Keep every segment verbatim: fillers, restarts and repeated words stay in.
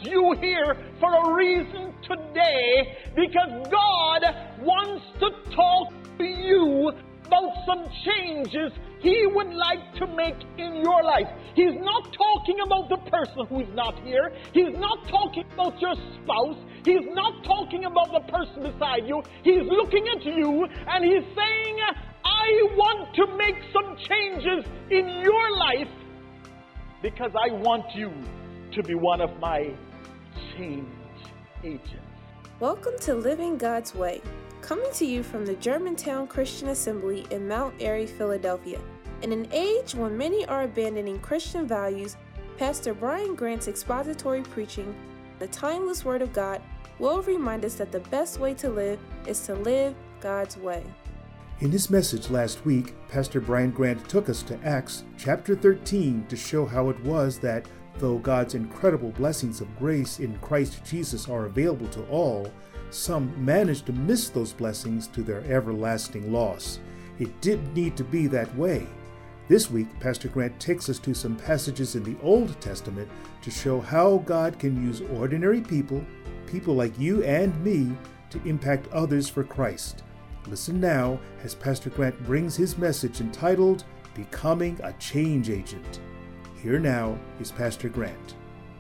you here for a reason today, because God wants to talk to you about some changes He would like to make in your life. He's not talking about the person who is not here. He's not talking about your spouse. He's not talking about the person beside you. He's looking at you and He's saying, I want to make some changes in your life because I want you to be one of my change agents. Welcome to Living God's Way, coming to you from the Germantown Christian Assembly in Mount Airy, Philadelphia. In an age when many are abandoning Christian values, Pastor Brian Grant's expository preaching, the timeless Word of God, will remind us that the best way to live is to live God's way. In his message last week, Pastor Brian Grant took us to Acts chapter thirteen to show how it was that, though God's incredible blessings of grace in Christ Jesus are available to all, some managed to miss those blessings to their everlasting loss. It didn't need to be that way. This week, Pastor Grant takes us to some passages in the Old Testament to show how God can use ordinary people, people like you and me, to impact others for Christ. Listen now as Pastor Grant brings his message entitled, Becoming a Change Agent. Here now is Pastor Grant.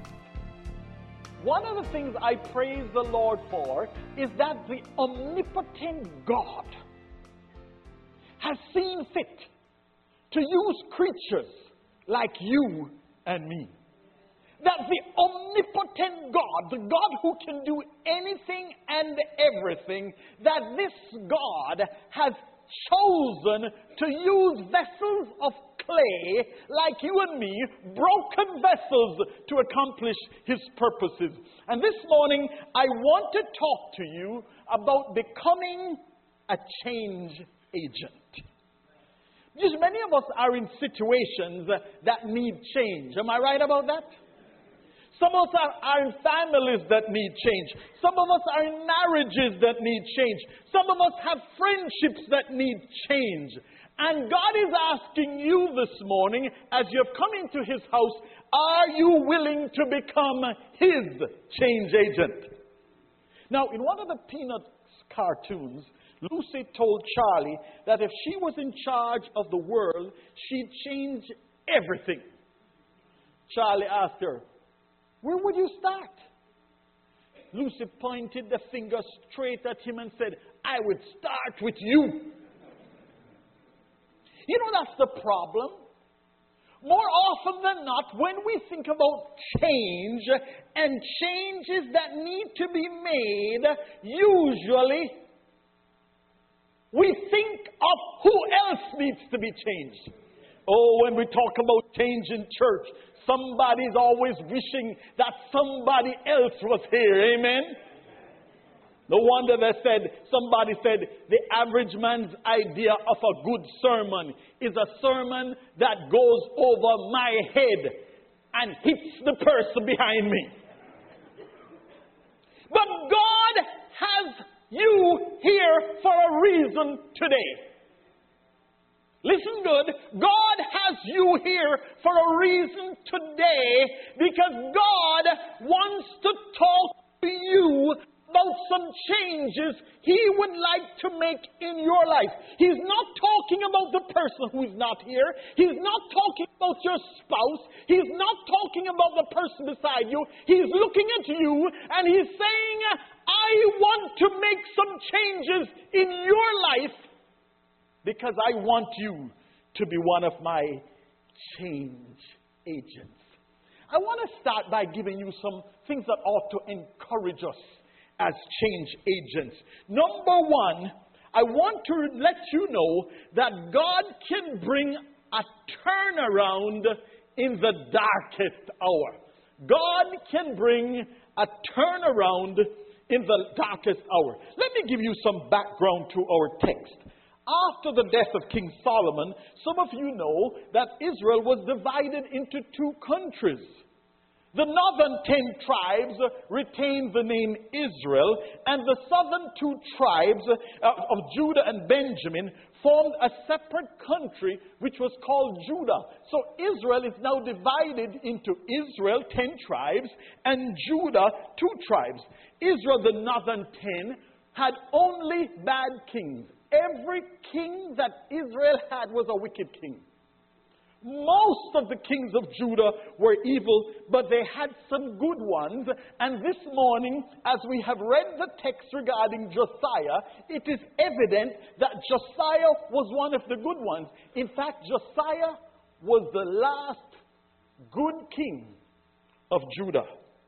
One of the things I praise the Lord for is that the omnipotent God has seen fit to use creatures like you and me. That the omnipotent God, the God who can do anything and everything, that this God has chosen to use vessels of clay like you and me, broken vessels, to accomplish His purposes. And this morning, I want to talk to you about becoming a change agent. Because many of us are in situations that need change. Am I right about that? Some of us are, are in families that need change. Some of us are in marriages that need change. Some of us have friendships that need change. And God is asking you this morning, as you have come into His house, are you willing to become His change agent? Now, in one of the Peanuts cartoons, Lucy told Charlie that if she was in charge of the world, she'd change everything. Charlie asked her, where would you start? Lucy pointed the finger straight at him and said, I would start with you. You know, that's the problem. More often than not, when we think about change and changes that need to be made, usually we think of who else needs to be changed. Oh, when we talk about change in church, somebody's always wishing that somebody else was here. Amen? No wonder they said, somebody said, the average man's idea of a good sermon is a sermon that goes over my head and hits the person behind me. But God has you here for a reason today. Listen good. God has you here for a reason today because God wants to talk to you about some changes He would like to make in your life. He's not talking about the person who is not here. He's not talking about your spouse. He's not talking about the person beside you. He's looking at you and He's saying, I want to make some changes in your life because I want you to be one of my change agents. I want to start by giving you some things that ought to encourage us as change agents. Number one, I want to let you know that God can bring a turnaround in the darkest hour. God can bring a turnaround in the darkest hour. Let me give you some background to our text. After the death of King Solomon, some of you know that Israel was divided into two countries. The northern ten tribes retained the name Israel, and the southern two tribes of Judah and Benjamin formed a separate country which was called Judah. So Israel is now divided into Israel, ten tribes, and Judah, two tribes. Israel, the northern ten, had only bad kings. Every king that Israel had was a wicked king. Most of the kings of Judah were evil, but they had some good ones. And this morning, as we have read the text regarding Josiah, it is evident that Josiah was one of the good ones. In fact, Josiah was the last good king of Judah.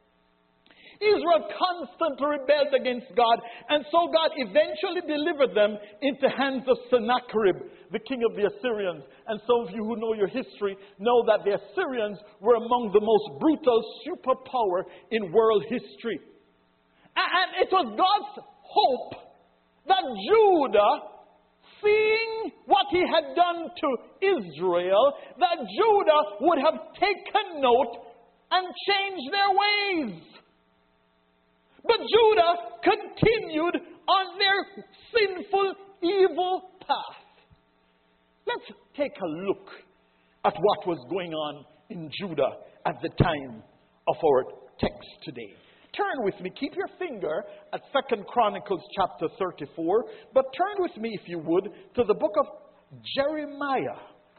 Israel constantly rebelled against God, and so God eventually delivered them into hands of Sennacherib, the king of the Assyrians. And some of you who know your history know that the Assyrians were among the most brutal superpower in world history. And it was God's hope that Judah, seeing what he had done to Israel, that Judah would have taken note and changed their ways. But Judah continued on their sinful, evil path. Let's take a look at what was going on in Judah at the time of our text today. Turn with me, keep your finger at Second Chronicles chapter thirty-four, but turn with me, if you would, to the book of Jeremiah.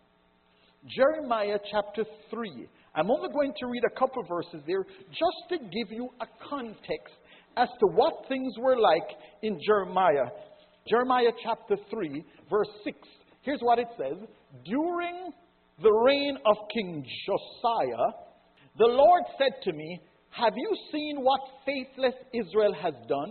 Jeremiah chapter three. I'm only going to read a couple verses there just to give you a context as to what things were like in Jeremiah. Jeremiah chapter three, verse six. Here's what it says. During the reign of King Josiah, the Lord said to me, have you seen what faithless Israel has done?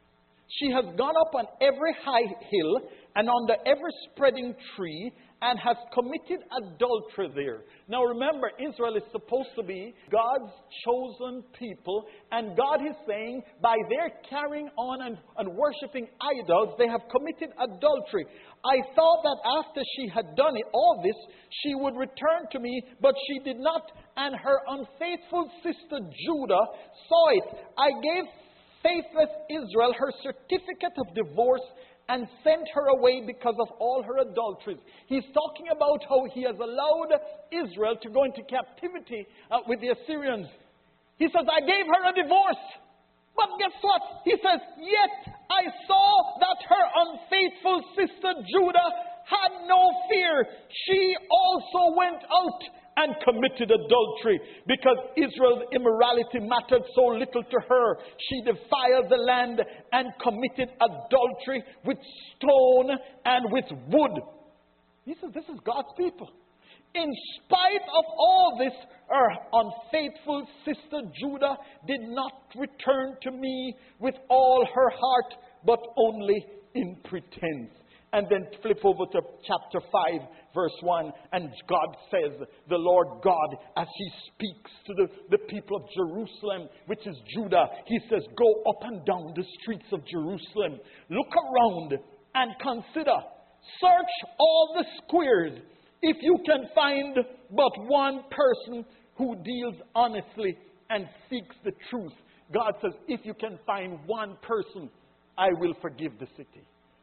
She has gone up on every high hill and on the ever-spreading tree and has committed adultery there. Now remember, Israel is supposed to be God's chosen people, and God is saying by their carrying on and, and worshiping idols, they have committed adultery. I thought that after she had done it, all this, she would return to me, but she did not, and her unfaithful sister Judah saw it. I gave faithless Israel her certificate of divorce and sent her away because of all her adulteries. He's talking about how he has allowed Israel to go into captivity uh, with the Assyrians. He says, I gave her a divorce. But guess what? He says, yet I saw that her unfaithful sister Judah had no fear. She also went out and committed adultery because Israel's immorality mattered so little to her. She defiled the land and committed adultery with stone and with wood. He says, this is God's people. In spite of all this, her unfaithful sister Judah did not return to me with all her heart, but only in pretense. And then flip over to chapter five, verse one. And God says, the Lord God, as he speaks to the, the people of Jerusalem, which is Judah, he says, go up and down the streets of Jerusalem. Look around and consider. Search all the squares. If you can find but one person who deals honestly and seeks the truth. God says, if you can find one person, I will forgive the city.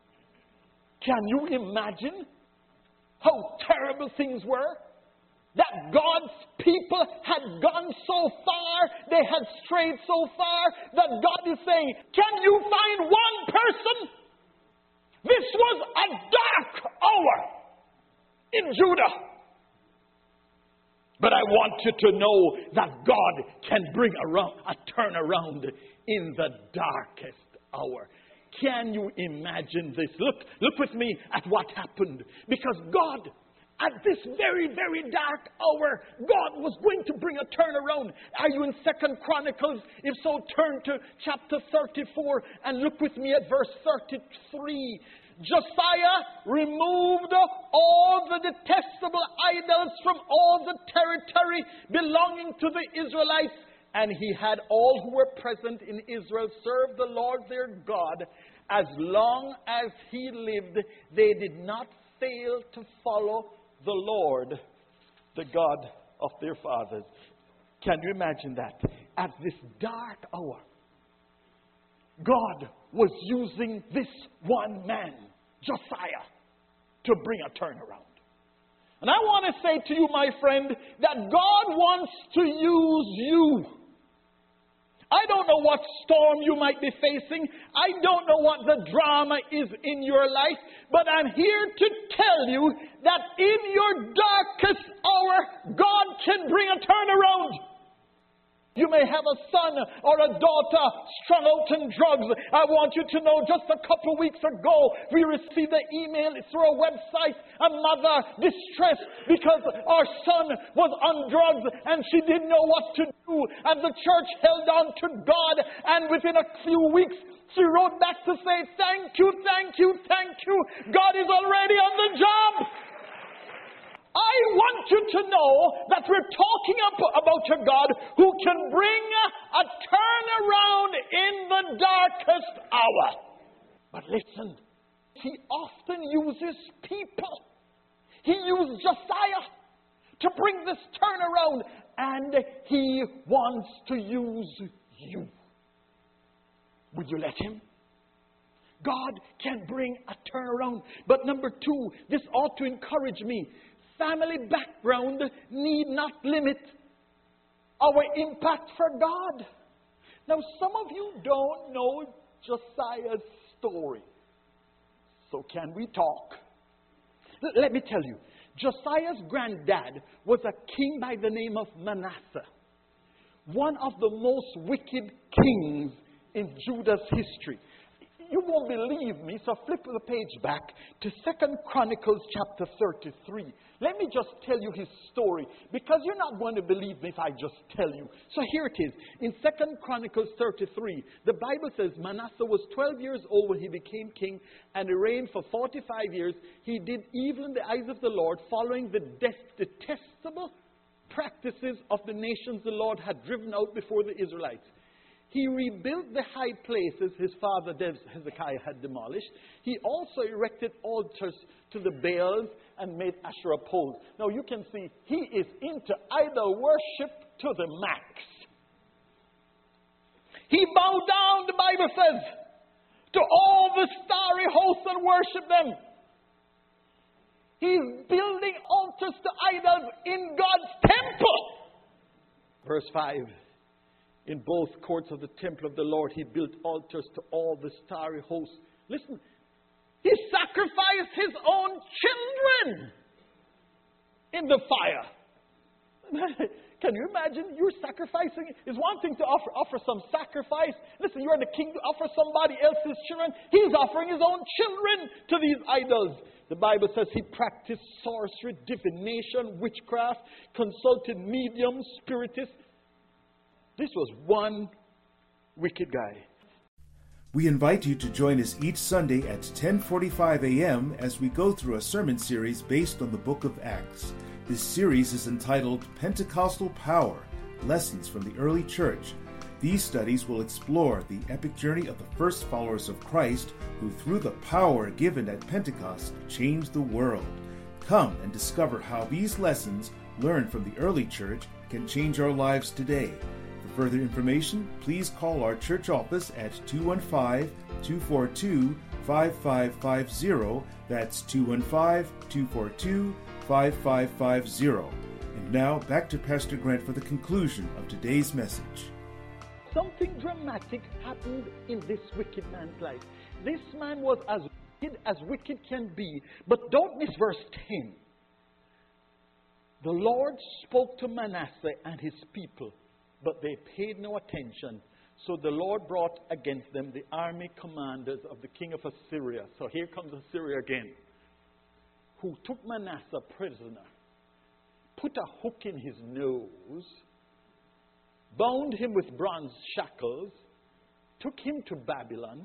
Can you imagine how terrible things were? That God's people had gone so far, they had strayed so far, that God is saying, can you find one person? This was a dark hour in Judah. But I want you to know that God can bring around, a turnaround in the darkest hour. Can you imagine this? Look, look with me at what happened. Because God, at this very, very dark hour, God was going to bring a turnaround. Are you in Second Chronicles? If so, turn to chapter thirty-four and look with me at verse thirty-three. Josiah removed all the detestable idols from all the territory belonging to the Israelites, and he had all who were present in Israel serve the Lord their God. As long as he lived, they did not fail to follow the Lord, the God of their fathers. Can you imagine that? At this dark hour, God was using this one man, Josiah, to bring a turnaround. And I want to say to you, my friend, that God wants to use you. I don't know what storm you might be facing. I don't know what the drama is in your life. But I'm here to tell you that in your darkest hour, God can bring a turnaround. You may have a son or a daughter strung out in drugs. I want you to know, just a couple of weeks ago, we received an email through a website, a mother distressed because our son was on drugs and she didn't know what to do. And the church held on to God, and within a few weeks, she wrote back to say, thank you, thank you, thank you. God is already on the job. I want you to know that we're talking about a God who can bring a turnaround in the darkest hour. But listen, He often uses people. He used Josiah to bring this turnaround, and He wants to use you. Would you let Him? God can bring a turnaround. But number two, this ought to encourage me. Family background need not limit our impact for God. Now, some of you don't know Josiah's story. So can we talk? L- let me tell you, Josiah's granddad was a king by the name of Manasseh, one of the most wicked kings in Judah's history. You won't believe me, so flip the page back to Second Chronicles chapter thirty-three. Let me just tell you his story, because you're not going to believe me if I just tell you. So here it is. In Second Chronicles thirty-three, the Bible says Manasseh was twelve years old when he became king, and he reigned for forty-five years. He did evil in the eyes of the Lord, following the detestable practices of the nations the Lord had driven out before the Israelites. He rebuilt the high places his father Hezekiah had demolished. He also erected altars to the Baals and made Asherah poles. Now you can see he is into idol worship to the max. He bowed down, the Bible says, to all the starry hosts and worship them. He's building altars to idols in God's temple. Verse five. In both courts of the temple of the Lord, he built altars to all the starry hosts. Listen, he sacrificed his own children in the fire. Can you imagine? You're sacrificing. It's one thing to offer, offer some sacrifice. Listen, you're the king to offer somebody else's children. He's offering his own children to these idols. The Bible says he practiced sorcery, divination, witchcraft, consulted mediums, spiritists. This was one wicked guy. We invite you to join us each Sunday at ten forty-five a.m. as we go through a sermon series based on the book of Acts. This series is entitled Pentecostal Power, Lessons from the Early Church. These studies will explore the epic journey of the first followers of Christ who, through the power given at Pentecost, changed the world. Come and discover how these lessons, learned from the early church, can change our lives today. For further information, please call our church office at two one five, two four two, five five five zero. That's two one five, two four two, five five five zero. And now, back to Pastor Grant for the conclusion of today's message. Something dramatic happened in this wicked man's life. This man was as wicked as wicked can be. But don't miss verse ten. The Lord spoke to Manasseh and his people, but they paid no attention. So the Lord brought against them the army commanders of the king of Assyria. So here comes Assyria again, who took Manasseh prisoner, put a hook in his nose, bound him with bronze shackles, took him to Babylon.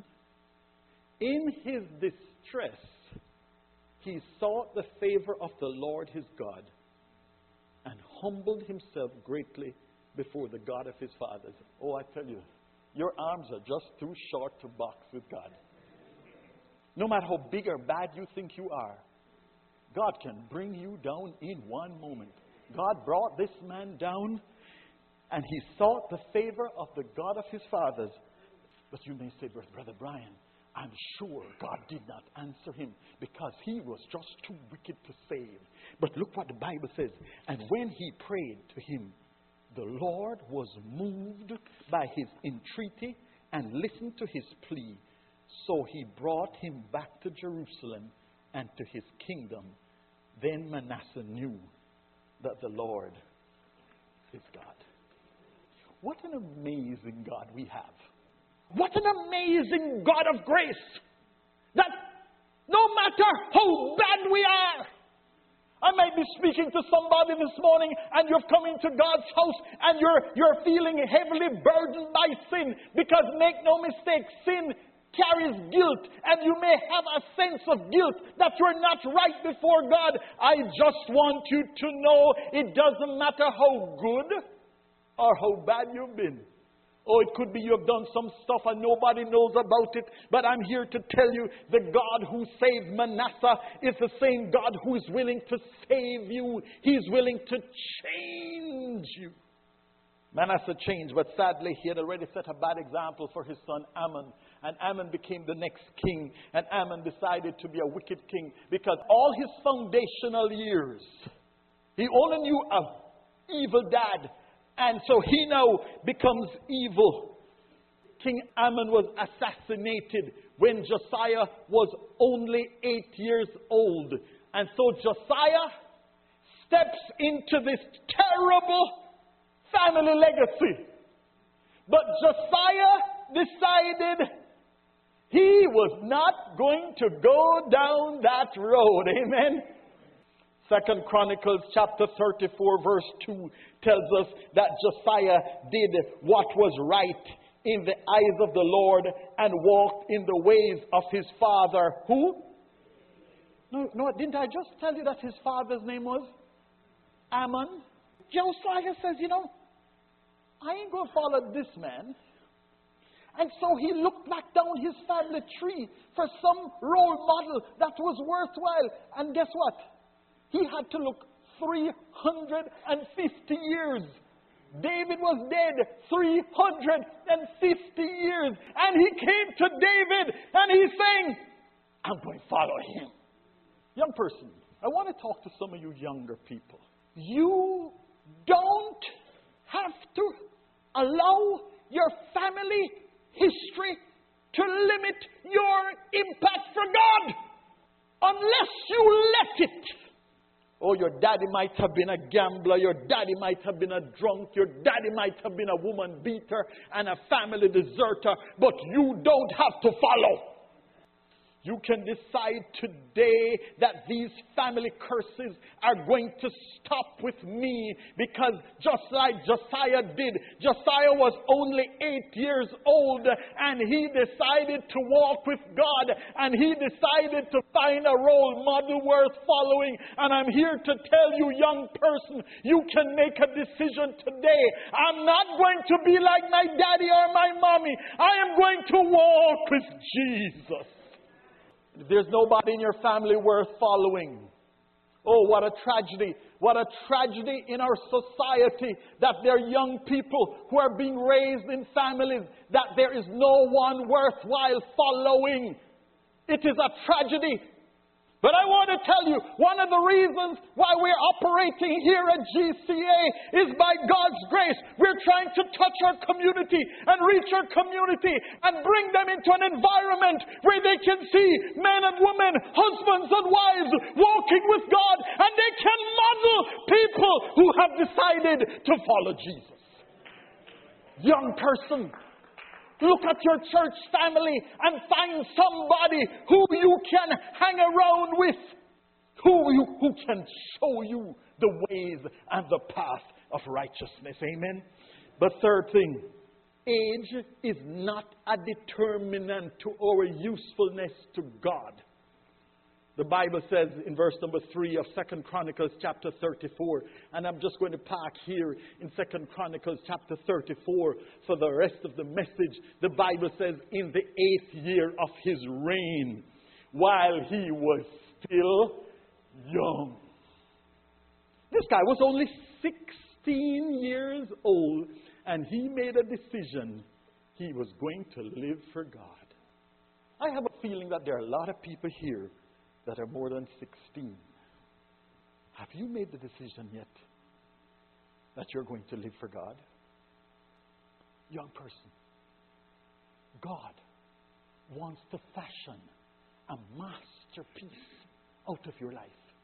In his distress, he sought the favor of the Lord his God and humbled himself greatly before the God of his fathers. Oh, I tell you, your arms are just too short to box with God. No matter how big or bad you think you are, God can bring you down in one moment. God brought this man down. And he sought the favor of the God of his fathers. But you may say, Brother Brian, I'm sure God did not answer him because he was just too wicked to save. But look what the Bible says. And when he prayed to him, the Lord was moved by his entreaty and listened to his plea. So he brought him back to Jerusalem and to his kingdom. Then Manasseh knew that the Lord is God. What an amazing God we have. What an amazing God of grace. That no matter how bad we are, I might be speaking to somebody this morning and you've come into God's house and you're, you're feeling heavily burdened by sin. Because make no mistake, sin carries guilt, and you may have a sense of guilt that you're not right before God. I just want you to know it doesn't matter how good or how bad you've been. Oh, it could be you've done some stuff and nobody knows about it. But I'm here to tell you, the God who saved Manasseh is the same God who is willing to save you. He's willing to change you. Manasseh changed, but sadly he had already set a bad example for his son Amon. And Amon became the next king. And Amon decided to be a wicked king because all his foundational years, he only knew an evil dad. And so he now becomes evil. King Amon was assassinated when Josiah was only eight years old. And so Josiah steps into this terrible family legacy. But Josiah decided he was not going to go down that road. Amen. Second Chronicles chapter thirty-four verse two tells us that Josiah did what was right in the eyes of the Lord and walked in the ways of his father. Who? No, no, didn't I just tell you that his father's name was Amon? Josiah says, you know, I ain't going to follow this man. And so he looked back down his family tree for some role model that was worthwhile. And guess what? He had to look three hundred fifty years. David was dead three hundred fifty years. And he came to David and he's saying, I'm going to follow him. Young person, I want to talk to some of you younger people. You don't have to allow your family history to limit your impact for God unless you let it. Oh, your daddy might have been a gambler. Your daddy might have been a drunk. Your daddy might have been a woman beater and a family deserter. But you don't have to follow. You can decide today that these family curses are going to stop with me, because just like Josiah did, Josiah was only eight years old and he decided to walk with God, and he decided to find a role model worth following. And I'm here to tell you, young person, you can make a decision today. I'm not going to be like my daddy or my mommy. I am going to walk with Jesus. If there's nobody in your family worth following, oh, what a tragedy. What a tragedy in our society that there are young people who are being raised in families that there is no one worthwhile following. It is a tragedy. But I want to tell you, one of the reasons why we're operating here at G C A is by God's grace. We're trying to touch our community and reach our community and bring them into an environment where they can see men and women, husbands and wives walking with God, and they can model people who have decided to follow Jesus. Young person, look at your church family and find somebody who you can hang around with, who, you, who can show you the ways and the path of righteousness. Amen. But third thing, age is not a determinant to our usefulness to God. The Bible says in verse number three of Second Chronicles chapter thirty-four, and I'm just going to park here in Second Chronicles chapter thirty-four for the rest of the message. The Bible says, in the eighth year of his reign, while he was still young. This guy was only sixteen sixteen years old, and he made a decision. He was going to live for God. I have a feeling that there are a lot of people here that are more than sixteen. Have you made the decision yet that you're going to live for God? Young person, God wants to fashion a masterpiece out of your life.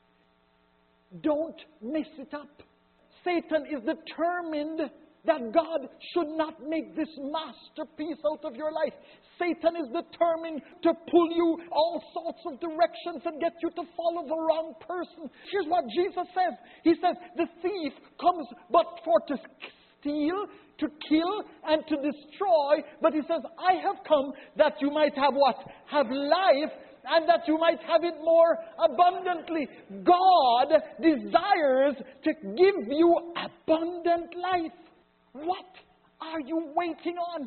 Don't mess it up. Satan is determined that God should not make this masterpiece out of your life. Satan is determined to pull you all sorts of directions and get you to follow the wrong person. Here's what Jesus says. He says, the thief comes but for to steal, to kill, and to destroy. But he says, I have come that you might have what? Have life, and that you might have it more abundantly. God desires to give you abundant life. What are you waiting on?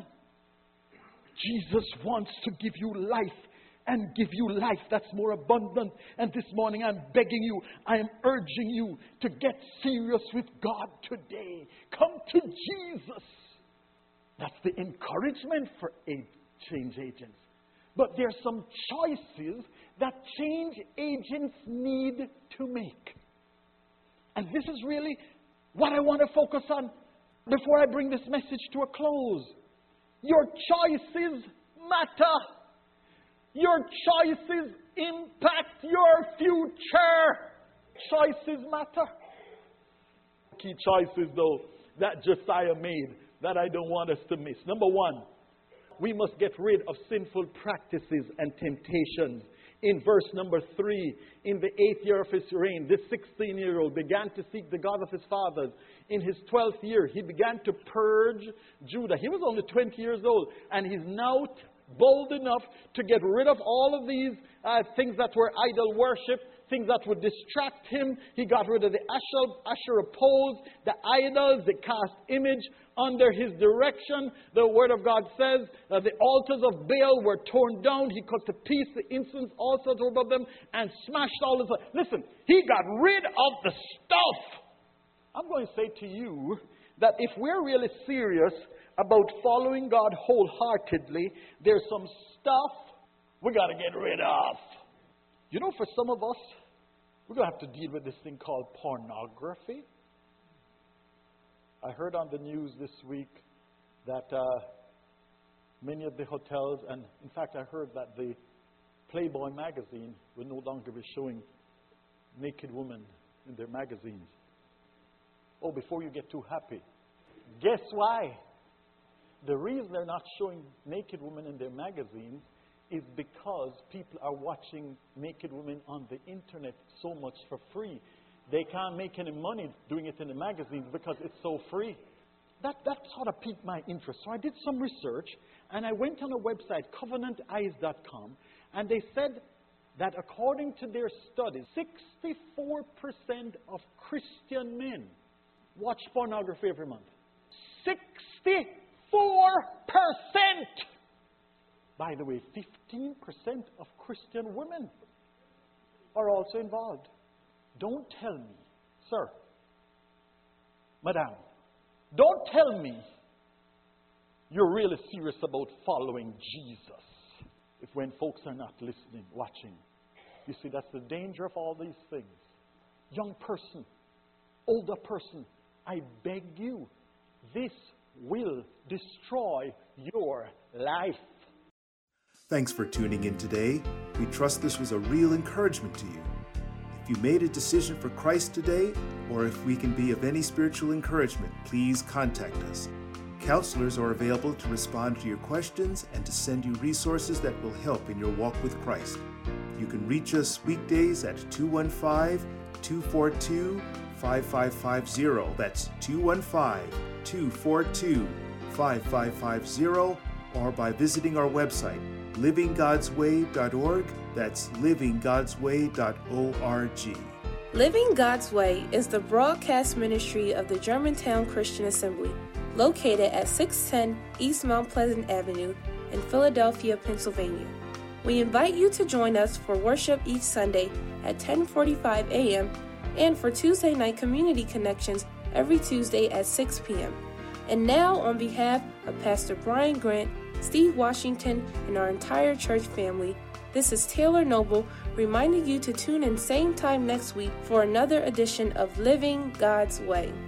Jesus wants to give you life, and give you life that's more abundant. And this morning I'm begging you, I am urging you to get serious with God today. Come to Jesus. That's the encouragement for change agents. But there are some choices that change agents need to make. And this is really what I want to focus on before I bring this message to a close. Your choices matter. Your choices impact your future. Choices matter. Key choices, though, that Josiah made that I don't want us to miss. Number one, we must get rid of sinful practices and temptations. In verse number three, in the eighth year of his reign, this sixteen-year-old began to seek the God of his fathers. In his twelfth year, he began to purge Judah. He was only twenty years old, and he's now bold enough to get rid of all of these uh, things that were idol worship, things that would distract him. He got rid of the Asherah poles, the idols, the cast image. Under his direction, the Word of God says that the altars of Baal were torn down. He cut to pieces the incense altars above them and smashed all of it. Listen, he got rid of the stuff. I'm going to say to you that if we're really serious about following God wholeheartedly, there's some stuff we got to get rid of. You know, for some of us, we're going to have to deal with this thing called pornography. I heard on the news this week that uh, many of the hotels, and in fact I heard that the Playboy magazine will no longer be showing naked women in their magazines. Oh, before you get too happy, guess why? The reason they're not showing naked women in their magazines is because people are watching naked women on the internet so much for free. They can't make any money doing it in the magazines because it's so free. That, that sort of piqued my interest. So I did some research, and I went on a website, covenant eyes dot com, and they said that according to their studies, sixty-four percent of Christian men watch pornography every month. sixty-four percent! By the way, fifteen percent of Christian women are also involved. Don't tell me, sir, madam, don't tell me you're really serious about following Jesus if when folks are not listening, watching. You see, that's the danger of all these things. Young person, older person, I beg you, this will destroy your life. Thanks for tuning in today. We trust this was a real encouragement to you. If you made a decision for Christ today, or if we can be of any spiritual encouragement, please contact us. Counselors are available to respond to your questions and to send you resources that will help in your walk with Christ. You can reach us weekdays at two one five, two four two, five five five zero. That's two one five, two four two, five five five zero, or by visiting our website, living gods way dot org. That's living gods way dot org. Living God's Way is the broadcast ministry of the Germantown Christian Assembly, located at six ten East Mount Pleasant Avenue in Philadelphia, Pennsylvania. We invite you to join us for worship each Sunday at ten forty-five a.m. and for Tuesday night community connections every Tuesday at six p.m. And now, on behalf of Pastor Brian Grant, Steve Washington, and our entire church family, this is Taylor Noble reminding you to tune in same time next week for another edition of Living God's Way.